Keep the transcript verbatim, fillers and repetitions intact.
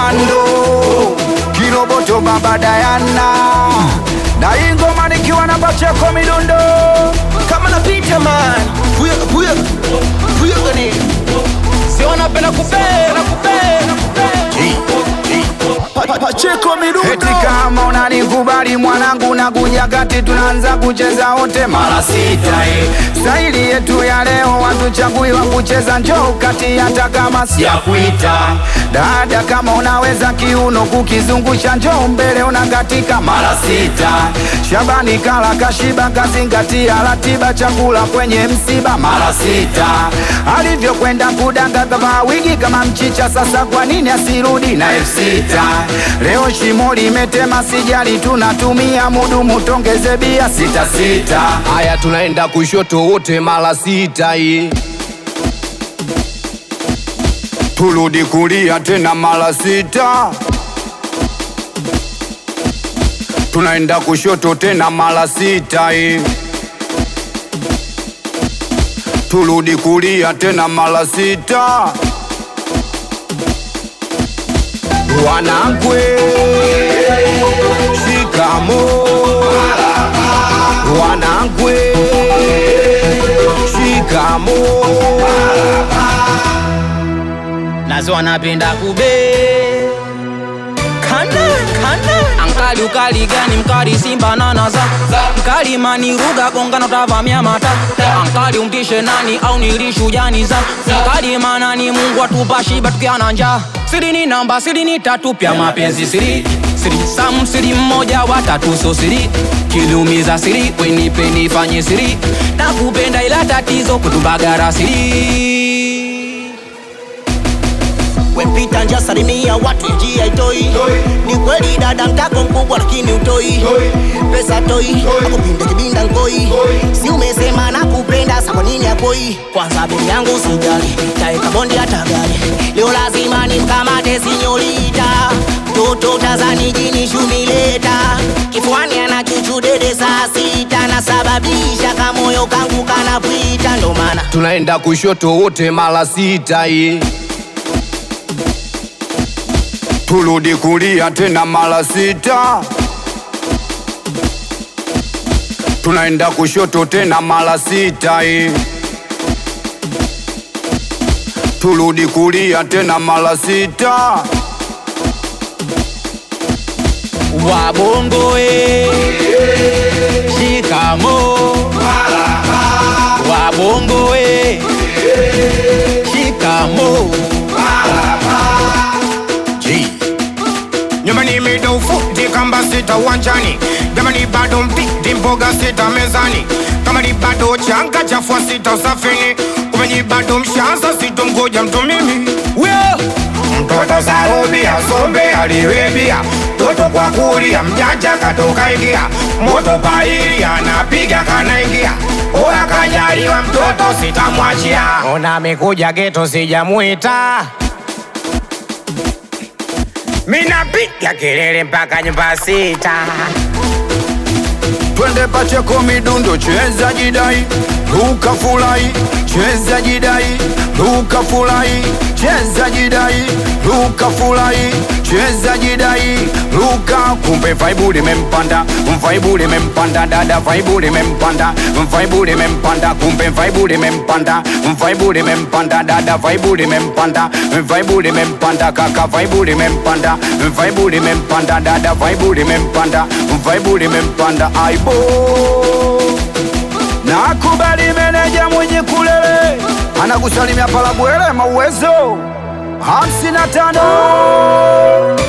Komando Kiroboto Baba Diana na ingoma nikiwa na Pacheko Midundo kama napita man puya puya puya gani si wanapenda kupenda kupenda Pacheko Midundo eti kama unanikubali mwanangu na kuja kati tunaanza kucheza wote mara sita eh. Staili yetu ya leo watuchagui wa kucheza njoo kati hata kama si ya kuita dada kama unaweza kiuno kukizungusha njoo mbele unakatika mara sita Shabani kala kashiba kazingatia ratiba chakula kwenye msiba mara sita alivyo kwenda kudanga kama wigi kama mchicha sasa kwa nini asirudi na elfu sita leo shimo limetema sijali tunatumia mudu mutongeze bia sita sita haya tunaenda kushoto wote mara sita hii turudi kulia tena mara sita tunaenda kushoto tena mara sita hii turudi kulia tena mara sita wanakwe shikamo wanakwe shikamo nazo wanapenda kube kana kana ankali ukali gani mkali simba na naza mkali maniruga gongana utavamia mata ankali umtishe nani au nilishu jani za mkali manani mungu atupa shiba tukiana njaa siri ni namba siri ni tatu pia mapenzi siri siri sam siri mmoja watatu so siri kilumiza siri wenipe nifanye siri na kupenda ila tatizo kutubagara siri Wempita nja salimia watu njia itoi ni kweli dada mtako mkubwa lakini utoi pesa toi akupinde kibinda nkoi si umesema na kupenda sa kwa nini akoi kwanza bei yangu sijali taeka bondi hata gari leo lazima nimkamate sinyorita toto tazani jini shumileta kifuani ana chuchu dede saa sita na sababisha kamoyo kangu kanapita ndo maana tunaenda kushoto wote mara sita hii turudi kulia tena mara sita tunaenda kushoto tena mara sita hii turudi kulia tena mara sita wabongo e shikamo wabongo e shikamo Nyumbani midofuti kamba sita uwanjani Jamani bado mpiti mboga sita mezani Kama ni bado changa chafua sita usafini Kumenyi bado mshanza sito mgoja mtu mimi Mtoto saubia sombe aliwebia Toto kwa kulia mjanja katoka ingia Moto paili anapiga kanaingia Oya kajaliwa mtoto sitamwachia Ona mekuja geto sijamuita Mina piga kelele mpaka nyumba sita twende Pacheko Midundo cheza jidai ruka fulai cheza jidai ruka fulai cheza jidai ruka fulai cheza jidai ruka kumbe vaibu limempanda vaibu limempanda dada vaibu limempanda vaibu limempanda kumbe vaibu limempanda vaibu limempanda dada vaibu limempanda vaibu limempanda kaka vaibu limempanda vaibu limempanda dada vaibu limempanda vaibu limempanda aibo nakubali meneja mwenye kulele anakusalimia pala bwele mauwezo hamsini na tano